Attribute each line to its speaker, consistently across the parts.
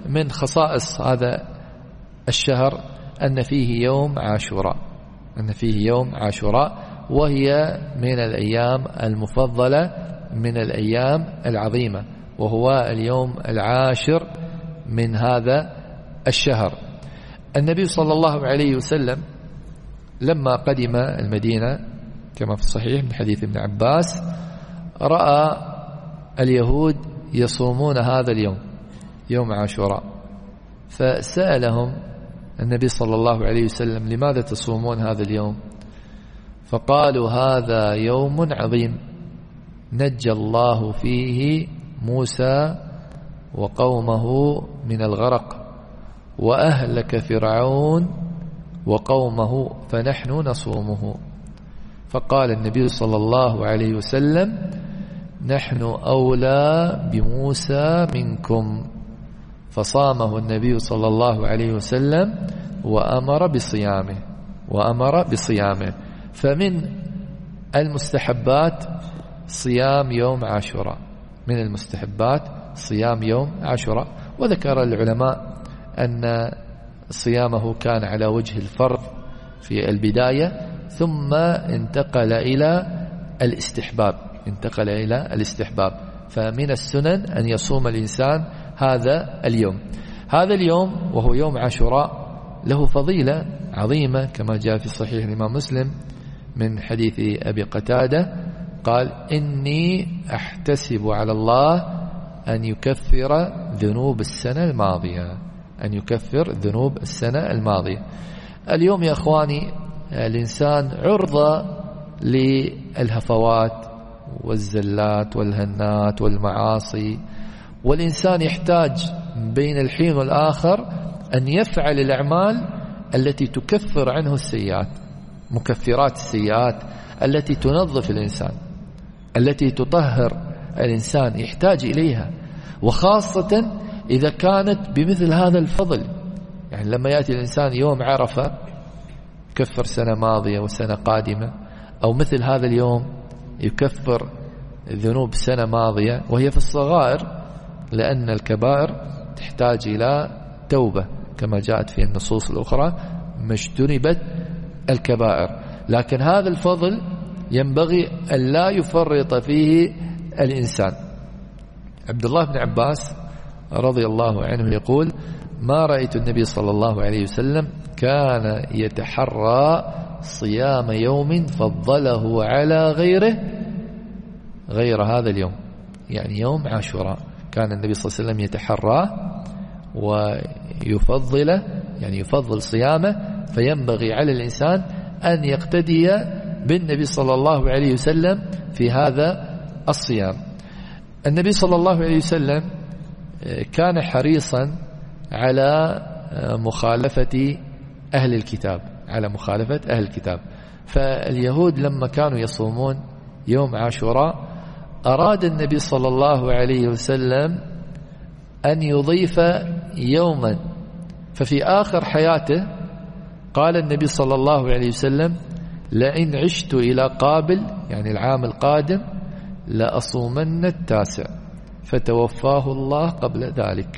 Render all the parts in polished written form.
Speaker 1: من خصائص هذا الشهر أن فيه يوم عاشوراء، أن فيه يوم عاشوراء، وهي من الأيام المفضلة، من الأيام العظيمة، وهو اليوم العاشر من هذا الشهر. النبي صلى الله عليه وسلم لما قدم المدينة كما في الصحيح من حديث ابن عباس رأى اليهود يصومون هذا اليوم، يوم عاشوراء، فسألهم النبي صلى الله عليه وسلم: لماذا تصومون هذا اليوم؟ فقالوا: هذا يوم عظيم نجى الله فيه موسى وقومه من الغرق، وأهلك فرعون وقومه، فنحن نصومه. فقال النبي صلى الله عليه وسلم: نحن أولى بموسى منكم. فصامه النبي صلى الله عليه وسلم وأمر بصيامه. فمن المستحبات صيام يوم عاشوراء، من المستحبات صيام يوم عاشوراء. وذكر العلماء أن صيامه كان على وجه الفرض في البداية، ثم انتقل إلى الاستحباب. فمن السنن أن يصوم الإنسان هذا اليوم وهو يوم عاشوراء، له فضيلة عظيمة كما جاء في صحيح الإمام مسلم من حديث أبي قتادة قال: إني أحتسب على الله أن يكفر ذنوب السنة الماضية. اليوم يا أخواني الإنسان عرضة للهفوات والزلات والهنات والمعاصي، والإنسان يحتاج بين الحين والآخر أن يفعل الأعمال التي تكفر عنه السيئات، مكفرات السيئات التي تنظف الإنسان، التي تطهر الإنسان، يحتاج إليها، وخاصة إذا كانت بمثل هذا الفضل. يعني لما يأتي الإنسان يوم عرفة يكفر سنة ماضية وسنة قادمة، أو مثل هذا اليوم يكفر ذنوب سنة ماضية وهي في الصغائر، لأن الكبائر تحتاج إلى توبة كما جاءت في النصوص الأخرى: ما اجتنبت الكبائر. لكن هذا الفضل ينبغي أن لا يفرط فيه الإنسان. عبد الله بن عباس رضي الله عنه يقول: ما رأيت النبي صلى الله عليه وسلم كان يتحرى صيام يوم فضله على غير هذا اليوم، يعني يوم عاشوراء، كان النبي صلى الله عليه وسلم يتحرى ويفضله، يعني يفضل صيامه، فينبغي على الإنسان أن يقتدي بالنبي صلى الله عليه وسلم في هذا الصيام. النبي صلى الله عليه وسلم كان حريصا على مخالفة أهل الكتاب، فاليهود لما كانوا يصومون يوم عاشوراء أراد النبي صلى الله عليه وسلم أن يضيف يوما، ففي آخر حياته قال النبي صلى الله عليه وسلم: لئن عشت إلى قابل، يعني العام القادم، لأصومن 9، فتوفاه الله قبل ذلك.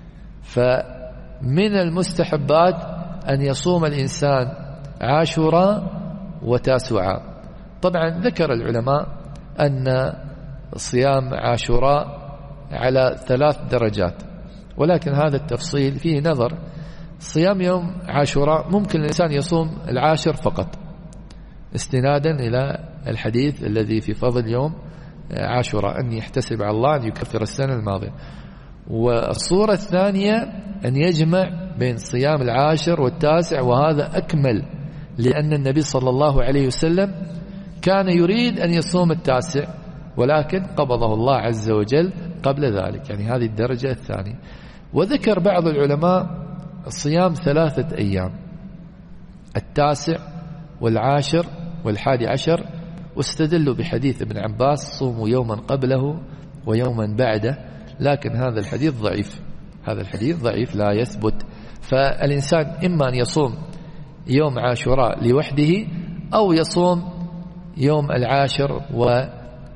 Speaker 1: فمن المستحبات أن يصوم الإنسان عاشوراء وتاسوعاء. طبعا ذكر العلماء أن صيام عاشوراء على 3 درجات، ولكن هذا التفصيل فيه نظر. صيام يوم عاشوراء ممكن الإنسان يصوم العاشر فقط استنادا إلى الحديث الذي في فضل يوم عاشوراء، أن يحتسب على الله أن يكفر السنة الماضية. والصورة الثانية أن يجمع بين صيام العاشر والتاسع، وهذا أكمل، لأن النبي صلى الله عليه وسلم كان يريد أن يصوم التاسع ولكن قبضه الله عز وجل قبل ذلك، يعني هذه الدرجة الثانية. وذكر بعض العلماء صيام 3 أيام، 9 و10 و11، واستدلوا بحديث ابن عباس: صوموا يوما قبله ويوما بعده، لكن هذا الحديث ضعيف لا يثبت. فالإنسان إما أن يصوم يوم عاشوراء لوحده، أو يصوم يوم العاشر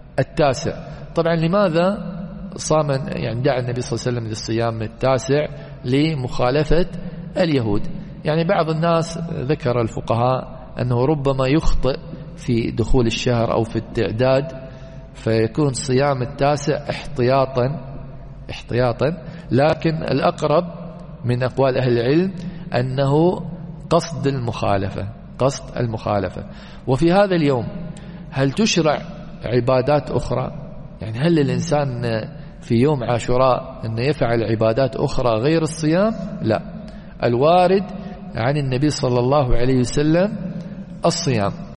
Speaker 1: والتاسع. طبعا لماذا صام، يعني دعا النبي صلى الله عليه وسلم للصيام 9 لمخالفة اليهود. يعني بعض الناس ذكر الفقهاء أنه ربما يخطئ في دخول الشهر أو في التعداد، فيكون صيام التاسع احتياطا، لكن الأقرب من أقوال أهل العلم أنه قصد المخالفة. وفي هذا اليوم هل تشرع عبادات أخرى؟ يعني هل الإنسان في يوم عاشوراء أن يفعل عبادات أخرى غير الصيام؟ لا، الوارد عن النبي صلى الله عليه وسلم الصيام.